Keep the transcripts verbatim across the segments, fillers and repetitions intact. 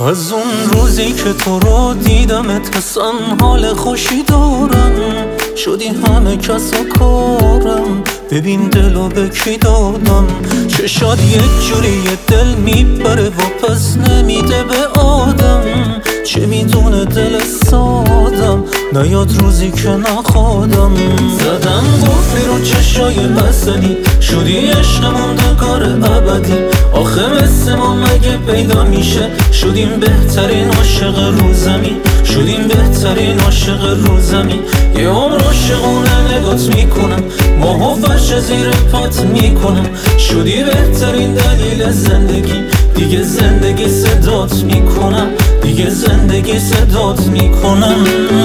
از اون روزی که تو رو دیدمت اصلا حال خوشی دارم. شدی همه کس و کارم، ببین دلو به کی دادم. چشاد یک جوری دل میبره و پس نمیده به آدم. چه میدونه دل سادم، نیاد روزی که نخوادم. زدم قفلی رو چشای اصلی، شدی عشق موندگار ابدی. آخه مثل ما مگه پیدا میشه؟ شدیم بهترین عاشق رو زمین، شدیم بهترین عاشق رو زمین. یه عمر عاشقونه نگات میکنم، ماه و فرش زیر پات میکنم. شدی بهترین دلیل زندگی، دیگه زندگی صدات میکنم، دیگه زندگی صدات میکنم.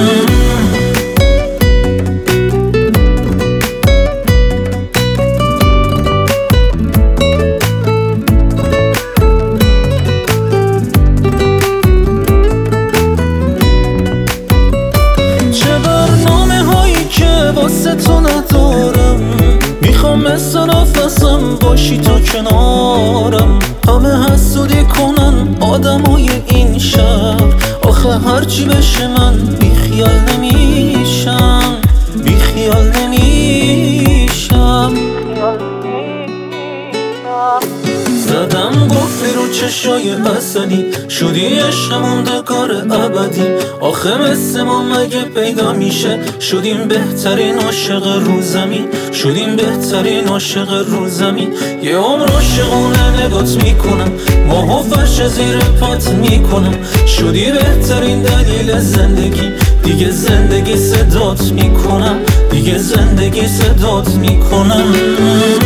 واسه تو ندارم، میخوام مثل نفسم باشی تو کنارم. همه حسودی کنن آدمای این شهر، آخه هرچی بشه من بیخیال نمیشم، بیخیال نمیشم. زدم قفلی رو چشای اصلی، شدی عشق موندگار ابدی. آخه مثل ما مگه پیدا میشه؟ شدیم بهترین عاشق رو زمین، شدیم بهترین عاشق رو زمین. یه عمر عاشقونه نگات میکنم، ماه و فرش زیر پات میکنم. شدی بهترین دلیل زندگی، دیگه زندگی صدات میکنم، دیگه زندگی صدات میکنم.